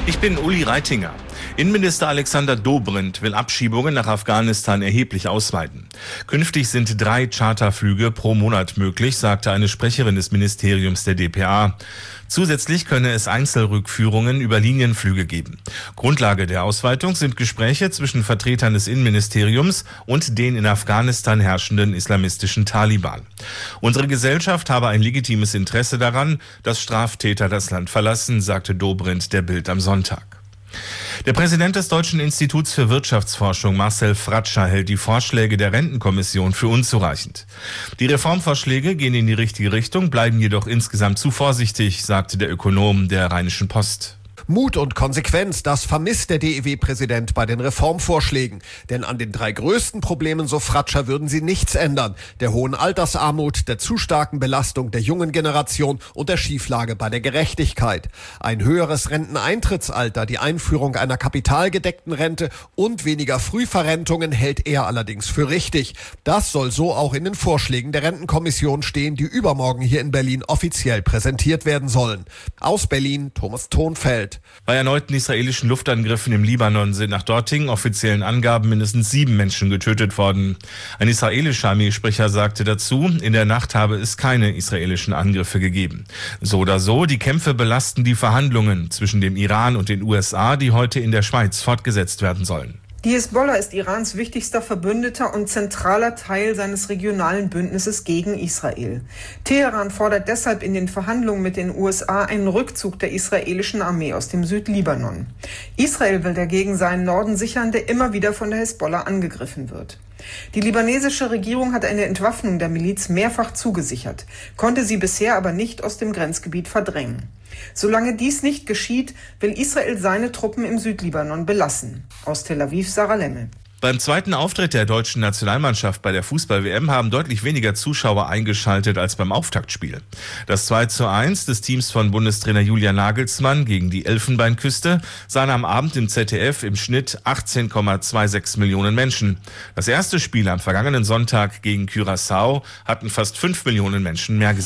Ich bin Uli Reitinger. Innenminister Alexander Dobrindt will Abschiebungen nach Afghanistan erheblich ausweiten. Künftig sind 3 Charterflüge pro Monat möglich, sagte eine Sprecherin des Ministeriums der dpa. Zusätzlich könne es Einzelrückführungen über Linienflüge geben. Grundlage der Ausweitung sind Gespräche zwischen Vertretern des Innenministeriums und den in Afghanistan herrschenden islamistischen Taliban. Unsere Gesellschaft habe ein legitimes Interesse daran, dass Straftäter das Land verlassen, sagte Dobrindt der Bild am Sonntag. Der Präsident des Deutschen Instituts für Wirtschaftsforschung, Marcel Fratscher, hält die Vorschläge der Rentenkommission für unzureichend. Die Reformvorschläge gehen in die richtige Richtung, bleiben jedoch insgesamt zu vorsichtig, sagte der Ökonom der Rheinischen Post. Mut und Konsequenz, das vermisst der DIW-Präsident bei den Reformvorschlägen. Denn an den 3 größten Problemen, so Fratscher, würden sie nichts ändern. Der hohen Altersarmut, der zu starken Belastung der jungen Generation und der Schieflage bei der Gerechtigkeit. Ein höheres Renteneintrittsalter, die Einführung einer kapitalgedeckten Rente und weniger Frühverrentungen hält er allerdings für richtig. Das soll so auch in den Vorschlägen der Rentenkommission stehen, die übermorgen hier in Berlin offiziell präsentiert werden sollen. Aus Berlin, Thomas Thonfeld. Bei erneuten israelischen Luftangriffen im Libanon sind nach dortigen offiziellen Angaben mindestens 7 Menschen getötet worden. Ein israelischer Armeesprecher sagte dazu, in der Nacht habe es keine israelischen Angriffe gegeben. So oder so, die Kämpfe belasten die Verhandlungen zwischen dem Iran und den USA, die heute in der Schweiz fortgesetzt werden sollen. Die Hisbollah ist Irans wichtigster Verbündeter und zentraler Teil seines regionalen Bündnisses gegen Israel. Teheran fordert deshalb in den Verhandlungen mit den USA einen Rückzug der israelischen Armee aus dem Südlibanon. Israel will dagegen seinen Norden sichern, der immer wieder von der Hisbollah angegriffen wird. Die libanesische Regierung hat eine Entwaffnung der Miliz mehrfach zugesichert, konnte sie bisher aber nicht aus dem Grenzgebiet verdrängen. Solange dies nicht geschieht, will Israel seine Truppen im Südlibanon belassen. Aus Tel Aviv, Sarah Lemmel. Beim zweiten Auftritt der deutschen Nationalmannschaft bei der Fußball-WM haben deutlich weniger Zuschauer eingeschaltet als beim Auftaktspiel. Das 2:1 des Teams von Bundestrainer Julian Nagelsmann gegen die Elfenbeinküste sahen am Abend im ZDF im Schnitt 18,26 Millionen Menschen. Das erste Spiel am vergangenen Sonntag gegen Curaçao hatten fast 5 Millionen Menschen mehr gesehen.